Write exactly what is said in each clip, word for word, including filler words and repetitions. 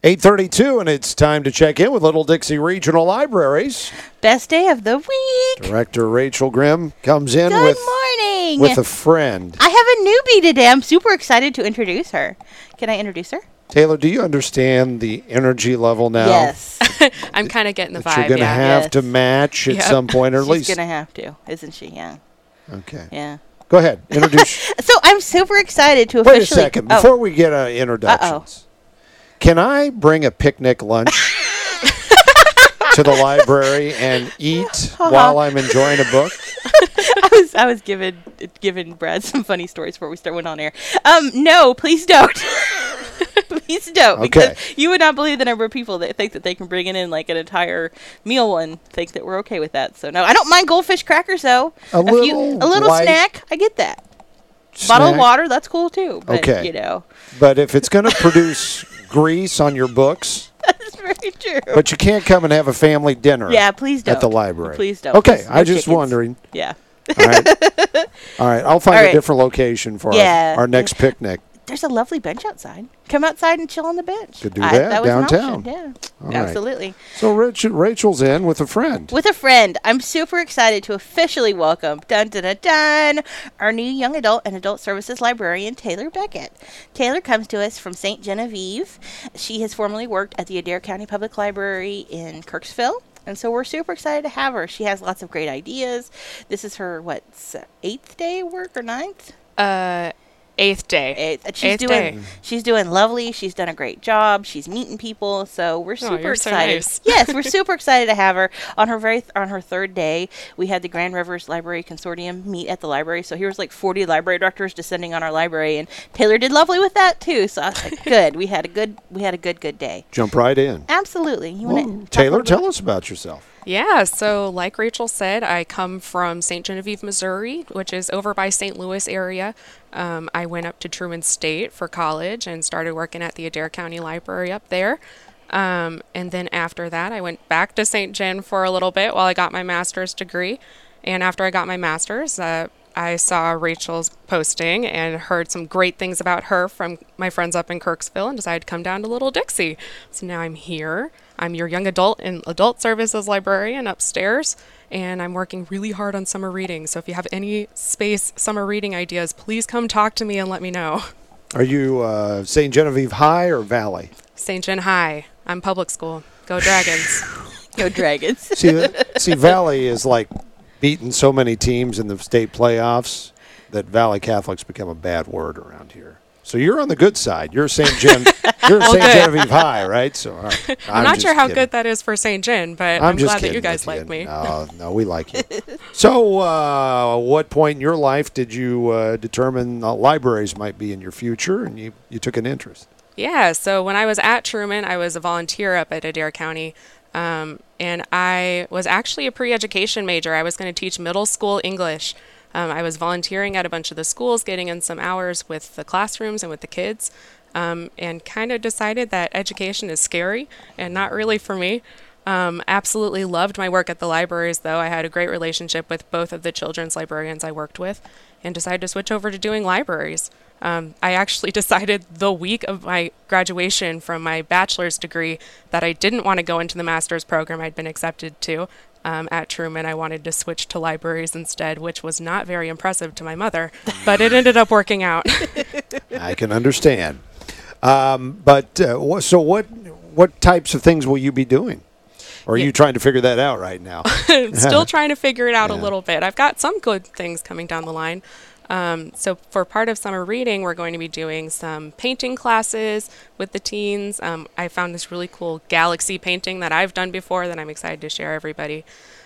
eight thirty-two, and it's time to check in with Little Dixie Regional Libraries. Best day of the week. Director Rachel Grimm comes in Good with, morning. with a friend. I have a newbie today. I'm super excited to introduce her. Can I introduce her? Taylor, do you understand the energy level now? Yes. I'm kind of getting the that vibe, you're going to yeah. have Yes. to match at Yep. some point, or at She's least. going to have to, isn't she? Yeah. Okay. Yeah. Go ahead. Introduce. So I'm super excited to Wait officially. a second. Oh. Before we get uh, introductions, can I bring a picnic lunch to the library and eat while I'm enjoying a book? I was I was giving giving Brad some funny stories before we start went on air. Um, no, please don't. Please don't, because Okay. you would not believe the number of people that think that they can bring it in like an entire meal and think that we're okay with that. So no, I don't mind goldfish crackers though. A few- little a little light snack, I get that. Bottle of Snack. water, that's cool too. But, Okay. you know, But if it's going to produce grease on your books, that's very true. but you can't come and have a family dinner yeah, please don't. at the library. Please don't. Okay, Please, I no just chickens. wondering. Yeah. All right. All right, I'll find All a right. different location for Yeah. our, our next picnic. There's a lovely bench outside. Come outside and chill on the bench. Could do I- that, was an downtown. option, Yeah, All right. absolutely. So Rach- Rachel's in with a friend. With a friend, I'm super excited to officially welcome, dun dun dun dun, our new young adult and adult services librarian, Taylor Beckett. Taylor comes to us from Saint Genevieve. She has formerly worked at the Adair County Public Library in Kirksville. And so we're super excited to have her. She has lots of great ideas. This is her, what, s- eighth day of work or ninth? Uh, eighth day. Eighth. And she's Eighth doing day. she's doing lovely. She's done a great job. She's meeting people. So we're super you're so excited. nice. Yes, we're super excited to have her on her very th- on her third day. We had the Grand Rivers Library Consortium meet at the library. So here was like forty library directors descending on our library, and Taylor did lovely with that too. So I was like, good. We had a good we had a good good day. Jump right in. Absolutely. You Well, want Taylor, tell us about yourself. Yeah, so like Rachel said, I come from Saint Genevieve, Missouri, which is over by Saint Louis area. Um, I went up to Truman State for college and started working at the Adair County Library up there. Um, and then after that, I went back to Saint Gen for a little bit while I got my master's degree. And after I got my master's, uh, I saw Rachel's posting and heard some great things about her from my friends up in Kirksville and decided to come down to Little Dixie. So now I'm here. I'm your young adult and adult services librarian upstairs, and I'm working really hard on summer reading. So if you have any space summer reading ideas, please come talk to me and let me know. Are you uh, Saint Genevieve High or Valley? Saint Gen High. I'm public school. Go Dragons. Go Dragons. See, that- see, Valley is like beating so many teams in the state playoffs that Valley Catholics become a bad word around here. So you're on the good side. You're Saint Gen. You're Saint good. Genevieve High, right? So all right. I'm, not just sure how kidding. good that is for Saint Gen, but I'm, I'm, just glad that kidding you guys with like me. No, no, we like you. So, uh, what point in your life did you uh, determine uh, libraries might be in your future, and you, you took an interest? Yeah, so when I was at Truman, I was a volunteer up at Adair County, um, and I was actually a pre-education major. I was going to teach middle school English. Um, I was volunteering at a bunch of the schools, getting in some hours with the classrooms and with the kids, um, and kind of decided that education is scary and not really for me. Um, absolutely loved my work at the libraries, though. I had a great relationship with both of the children's librarians I worked with, and decided to switch over to doing libraries. Um, I actually decided the week of my graduation from my bachelor's degree that I didn't want to go into the master's program I'd been accepted to um, at Truman. I wanted to switch to libraries instead, which was not very impressive to my mother, but it ended up working out. I can understand. Um, but uh, wha- so, what what types of things will you be doing? Or are Yeah. you trying to figure that out right now? Still trying to figure it out Yeah. a little bit. I've got some good things coming down the line. Um, so for part of summer reading, we're going to be doing some painting classes with the teens. Um, I found this really cool galaxy painting that I've done before that I'm excited to share everybody.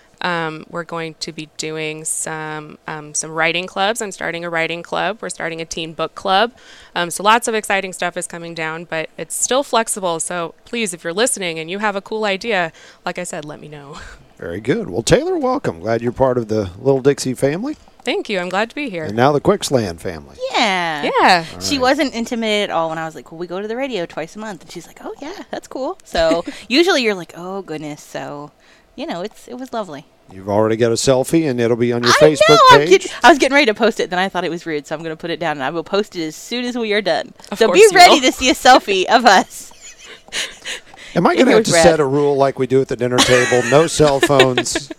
Um, we're going to be doing some um, some writing clubs. I'm starting a writing club. We're starting a teen book club. Um, so lots of exciting stuff is coming down, but it's still flexible. So please, if you're listening and you have a cool idea, like I said, let me know. Very good. Well, Taylor, welcome. Glad you're part of the Little Dixie family, Thank you. I'm glad to be here. and now the Quicksland family. Yeah. Yeah. She wasn't intimidated at all when I was like, well, we go to the radio twice a month. And she's like, oh, yeah, that's cool. So usually you're like, oh, goodness. So, you know, it's it was lovely. You've already got a selfie, and it'll be on your I Facebook know. I'm page. getting, I was getting ready to post it. Then I thought it was rude. So I'm going to put it down. And I will post it as soon as we are done. Of so course be you ready will. to see a selfie of us. Am I In going to here have with to Brad. set a rule like we do at the dinner table? No cell phones.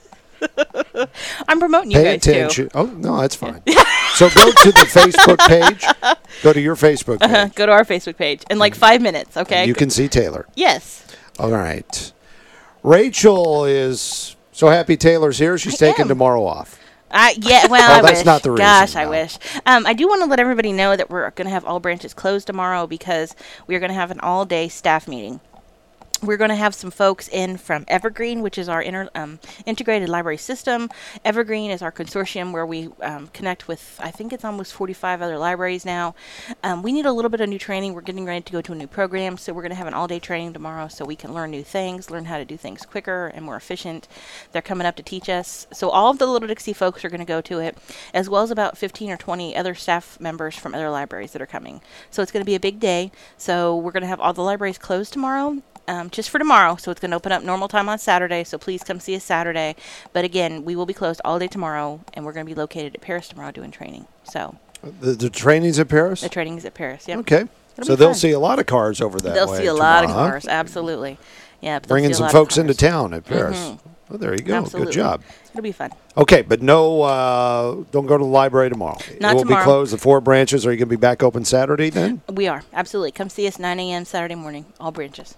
I'm promoting you Pay guys attention. too. Oh, no, that's fine. So go to the Facebook page. Go to your Facebook page. Uh, go to our Facebook page in like five minutes, okay? And you can see Taylor. Yes. All right. Rachel is so happy Taylor's here. She's I taking am. tomorrow off. Uh, yeah, well, Oh, I that's wish. not the reason, Gosh, I no. wish. Um, I do want to let everybody know that we're going to have all branches closed tomorrow because we are going to have an all-day staff meeting. We're going to have some folks in from Evergreen, which is our inter, um, integrated library system. Evergreen is our consortium where we um, connect with, I think it's almost forty-five other libraries now. Um, we need a little bit of new training. We're getting ready to go to a new program, so we're going to have an all-day training tomorrow so we can learn new things, learn how to do things quicker and more efficient. They're coming up to teach us. So all of the Little Dixie folks are going to go to it, as well as about fifteen or twenty other staff members from other libraries that are coming. So it's going to be a big day. So we're going to have all the libraries closed tomorrow. Um, just for tomorrow, so it's going to open up normal time on Saturday, so please come see us Saturday. But again, we will be closed all day tomorrow, and we're going to be located at Paris tomorrow doing training. So The, the training's at Paris? the training is at Paris, yep. Okay. It'll So be they'll fun. see a lot of cars over that They'll way see a lot of tomorrow, huh? cars, absolutely. Yeah, but they'll Bringing see a some lot of folks into cars. town at Paris. Mhm. Well, there you go. Absolutely. Good job. It'll be fun. Okay, but no, uh, don't go to the library tomorrow. Not it will tomorrow. be closed. The four branches. Are you going to be back open Saturday then? We are, absolutely. Come see us nine a.m. Saturday morning, all branches.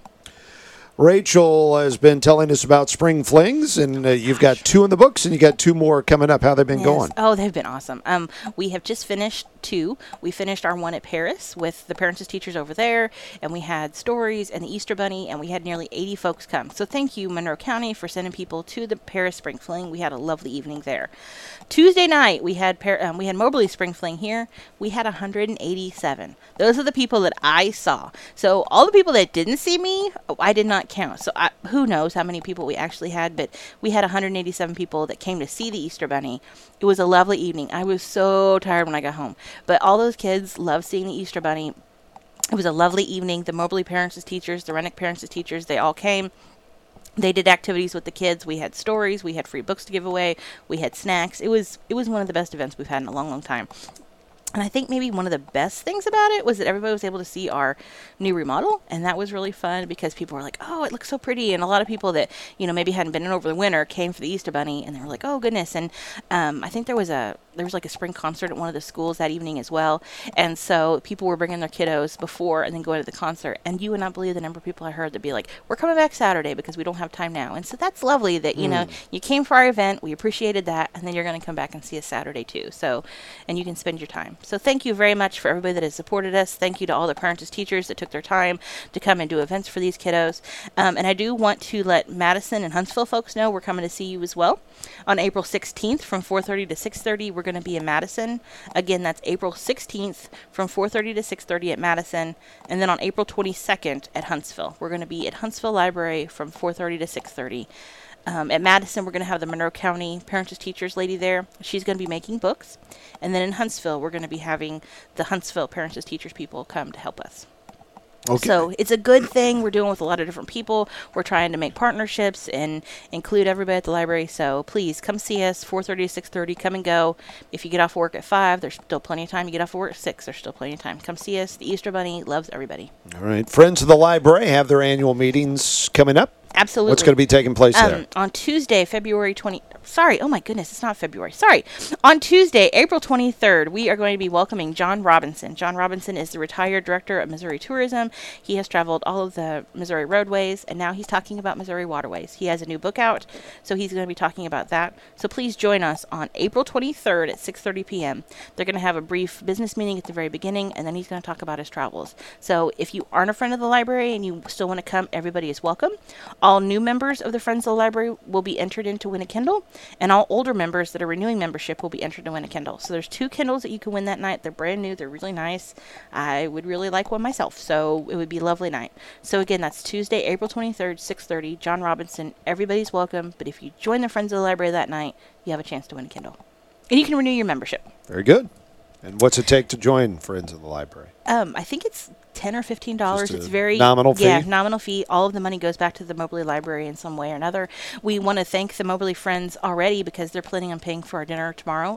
Rachel has been telling us about Spring Flings, and uh, you've got two in the books, and you got two more coming up. How they've been Yes. going? Oh, they've been awesome. Um, we have just finished two. We finished our one at Paris with the parents and teachers over there, and we had stories and the Easter Bunny, and we had nearly eighty folks come. So thank you, Monroe County, for sending people to the Paris Spring Fling. We had a lovely evening there. Tuesday night, we had Par- um, we had Moberly Spring Fling here. We had one hundred eighty-seven. Those are the people that I saw. So all the people that didn't see me, I did not count. So I, who knows how many people we actually had, but we had one hundred eighty-seven people that came to see the Easter Bunny. It was a lovely evening. I was so tired when I got home, but all those kids loved seeing the Easter Bunny. It was a lovely evening. The Moberly parents as teachers, the Rennick parents as teachers, they all came. They did activities with the kids. We had stories. We had free books to give away. We had snacks. It was it was one of the best events we've had in a long, long time. And I think maybe one of the best things about it was that everybody was able to see our new remodel, and that was really fun because people were like, "Oh, it looks so pretty!" And a lot of people that you know maybe hadn't been in over the winter came for the Easter Bunny, and they were like, "Oh goodness!" And um, I think there was a there was like a spring concert at one of the schools that evening as well, and so people were bringing their kiddos before and then going to the concert. And you would not believe the number of people I heard that be like, "We're coming back Saturday because we don't have time now." And so that's lovely that you know you came for our event. We appreciated that, and then you're going to come back and see us Saturday too. So, and you can spend your time. So thank you very much for everybody that has supported us. Thank you to all the parents and teachers that took their time to come and do events for these kiddos. Um, and I do want to let Madison and Huntsville folks know we're coming to see you as well. On April sixteenth from four thirty to six thirty, we're going to be in Madison. Again, that's April sixteenth from four thirty to six thirty at Madison. And then on April twenty-second at Huntsville. We're going to be at Huntsville Library from four thirty to six thirty. Um, at Madison, we're going to have the Monroe County Parents as Teachers lady there. She's going to be making books. And then in Huntsville, we're going to be having the Huntsville Parents as Teachers people come to help us. Okay. So it's a good thing. We're doing with a lot of different people. We're trying to make partnerships and include everybody at the library. So please come see us, four thirty to six thirty. Come and go. If you get off work at five, there's still plenty of time. You get off work at six, there's still plenty of time. Come see us. The Easter Bunny loves everybody. All right. Friends of the Library have their annual meetings coming up. Absolutely. What's going to be taking place Um, there? on Tuesday, February twentieth. Sorry, oh my goodness, it's not February. Sorry. On Tuesday, April twenty-third, we are going to be welcoming John Robinson. John Robinson is the retired director of Missouri Tourism. He has traveled all of the Missouri roadways, and now he's talking about Missouri waterways. He has a new book out, so he's going to be talking about that. So please join us on April twenty-third at six thirty p.m. They're going to have a brief business meeting at the very beginning, and then he's going to talk about his travels. So if you aren't a friend of the library and you still want to come, everybody is welcome. All new members of the Friends of the Library will be entered in to win a Kindle, and all older members that are renewing membership will be entered to win a Kindle. So there's two Kindles that you can win that night. They're brand new. They're really nice. I would really like one myself, so it would be a lovely night. So again, that's Tuesday, April twenty-third, six thirty. John Robinson. Everybody's welcome, but if you join the Friends of the Library that night, you have a chance to win a Kindle. And you can renew your membership. Very good. And what's it take to join Friends of the Library? Um, I think it's ten or fifteen dollars. Just a It's very nominal fee? Yeah, nominal fee. All of the money goes back to the Moberly Library in some way or another. We want to thank the Moberly Friends already because they're planning on paying for our dinner tomorrow at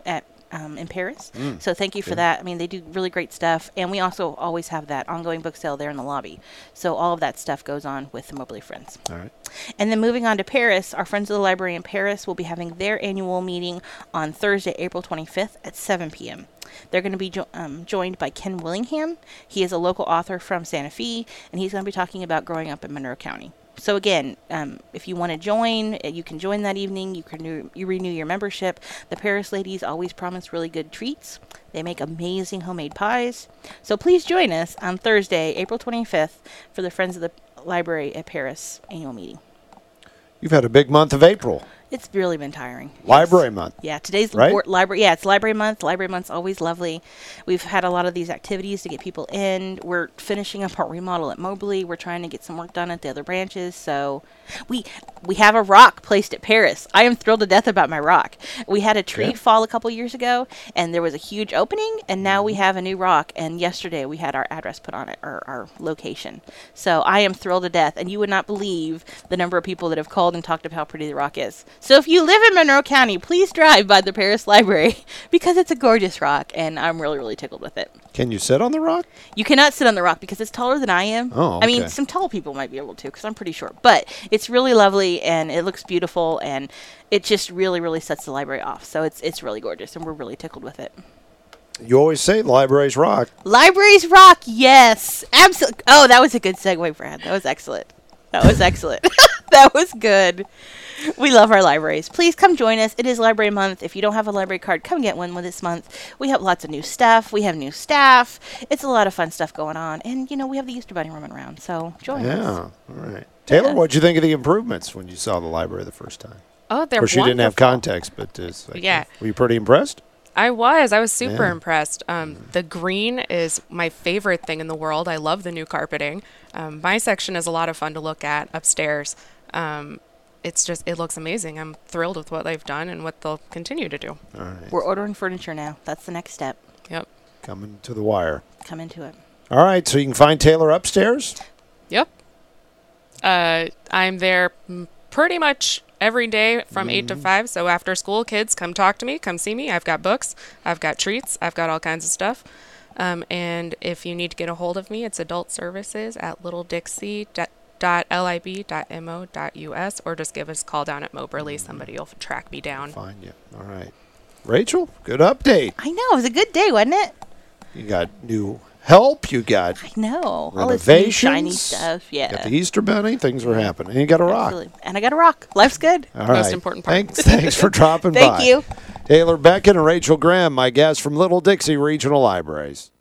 um, in Paris. Mm. So thank you for Good. that. I mean, they do really great stuff. And we also always have that ongoing book sale there in the lobby. So all of that stuff goes on with the Moberly Friends. All right. And then moving on to Paris, our Friends of the Library in Paris will be having their annual meeting on Thursday, April twenty-fifth at seven p.m. They're going to be jo- um, joined by Ken Willingham. He is a local author from Santa Fe, and he's going to be talking about growing up in Monroe County. So again, um, if you want to join, uh, you can join that evening. You can renew, you renew your membership. The Paris ladies always promise really good treats. They make amazing homemade pies. So please join us on Thursday, April twenty-fifth, for the Friends of the Library at Paris annual meeting. You've had a big month of April. It's really been tiring. Library month. Yeah, today's Right? libor- library. Yeah, it's library month. Library month's always lovely. We've had a lot of these activities to get people in. We're finishing up our remodel at Moberly. We're trying to get some work done at the other branches. So we we have a rock placed at Paris. I am thrilled to death about my rock. We had a tree Yeah. fall a couple years ago, and there was a huge opening, and now we have a new rock. And yesterday we had our address put on it, or our location. So I am thrilled to death, and you would not believe the number of people that have called and talked about how pretty the rock is. So if you live in Monroe County, please drive by the Paris Library because it's a gorgeous rock, and I'm really, really tickled with it. Can you sit on the rock? You cannot sit on the rock because it's taller than I am. Oh, I mean, okay. some tall people might be able to because I'm pretty short. But it's really lovely, and it looks beautiful, and it just really, really sets the library off. So it's it's really gorgeous, and we're really tickled with it. You always say the libraries rock. Libraries rock, yes. Absolutely. Oh, that was a good segue, Brad. That was excellent. That was excellent. That was good. We love our libraries. Please come join us. It is Library Month. If you don't have a library card, come get one with this month. We have lots of new stuff. We have new staff. It's a lot of fun stuff going on. And, you know, we have the Easter Bunny roaming around. So join Yeah. us. All right. Taylor, Yeah. what'd you think of the improvements when you saw the library the first time? Oh, they're Of course, you didn't have wonderful. context, but it's like, Yeah. were you pretty impressed? I was. I was super Yeah. impressed. Um, the green is my favorite thing in the world. I love the new carpeting. Um, my section is a lot of fun to look at upstairs. Um, it's just, it looks amazing. I'm thrilled with what they've done and what they'll continue to do. All right. We're ordering furniture now. That's the next step. Yep. Coming to the wire. Come into it. All right. So you can find Taylor upstairs? Yep. Uh, I'm there mm, pretty much every day from eight to five. So after school, kids, come talk to me, come see me. I've got books, I've got treats, I've got all kinds of stuff. Um, and if you need to get a hold of me, it's adult services at little dixie dot lib dot mo dot us, or just give us a call down at Moberly. Somebody will track me down. Find you. All right. Rachel, good update. I know. It was a good day, wasn't it? You got new help. You got I know. All this new renovations. shiny stuff. Yeah. Got the Easter Bunny. Things are happening. And you got a rock. Absolutely. And I got a rock. Life's good. All Most right. important part. Thanks, thanks for dropping by. Thank you. Taylor Beckett and Rachel Graham, my guests from Little Dixie Regional Libraries.